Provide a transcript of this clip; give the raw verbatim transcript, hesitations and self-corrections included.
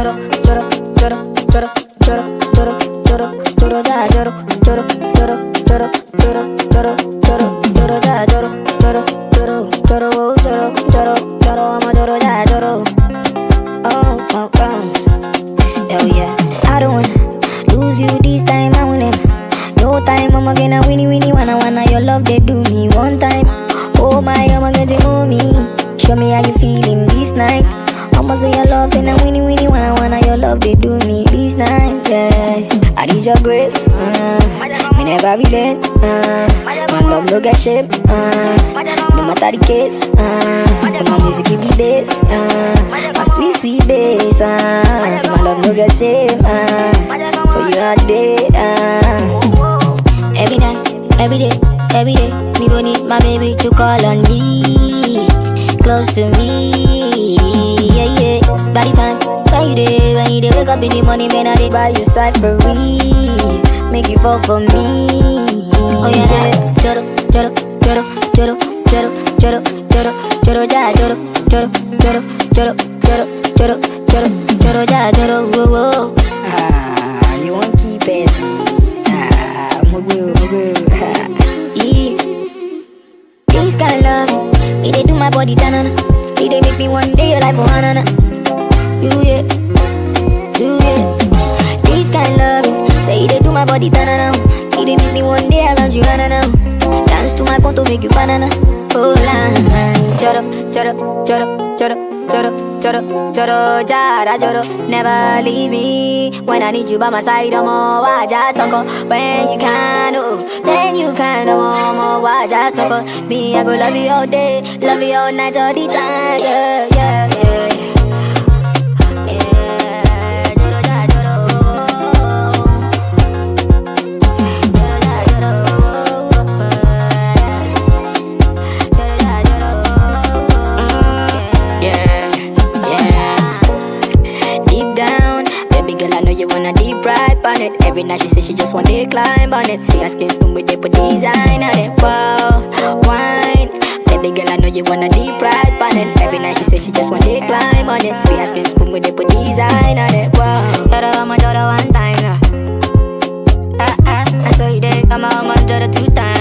Choro, choro, choro, choro, choro, choro, choro, choro, ja, choro, choro, choro, choro, choro, choro, choro, choro, ja, choro, choro, choro, choro, oh, choro, choro, choro, I'm a choro, ja, choro. Oh, oh, oh. Hell yeah. I don't wanna lose you this time, I win him. No time, I'ma get a winnie winnie wanna wanna your love they do me one time. Oh my, I'ma get it on me. Show me how you feeling this night. I'ma say your love, say na winnie winnie wanna wanna your love they do me this night. Yeah, I need your grace. Uh, me never relent. Uh, my love no get shame. Uh, no matter the case. Uh, my music give me bass. Uh, my sweet sweet bass. Uh, so my love no get shame. Uh, for you all day. Uh. Every night, every day, every day, me gon' need my baby to call on me, close to me, yeah, yeah. By the time, when you dey, when you dey wake up in the morning, man, I dey buy you cyphery, make you fall for me, oh yeah, yeah. Choro, choro, choro, choro, choro, choro, choro, choro, ja, choro, choro, choro, choro, choro, choro, choro, choro, ja, choro, whoa, whoa. Ah, you won't keep it. Yeah. This kind of love, it they do my body tanana. It they make me one day alive for hanana. You yeah, you yeah. This kind of love, say it they do my body tanana. It they make me one day around you hanana. Dance to my conto make you banana. Oh la, choro, choro, choro, choro. Choro, choro, choro, jara, choro. Never leave me when I need you by my side. I'm all waja soko. When you can, oh, then you can. I'm all waja soko. Me, I go love you all day, love you all night, all the time. Yeah, yeah, yeah. Every night she say she just want to climb on it. See her skin spoon with it, put design on it. Wow, wine. Baby girl, I know you wanna deep ride on it. Every night she say she just want to climb on it. See her skin spoon with it, put design on it. Wow, Joro, I'm a Joro one time now. Ah ah, I saw you there, I'm a Joro two times.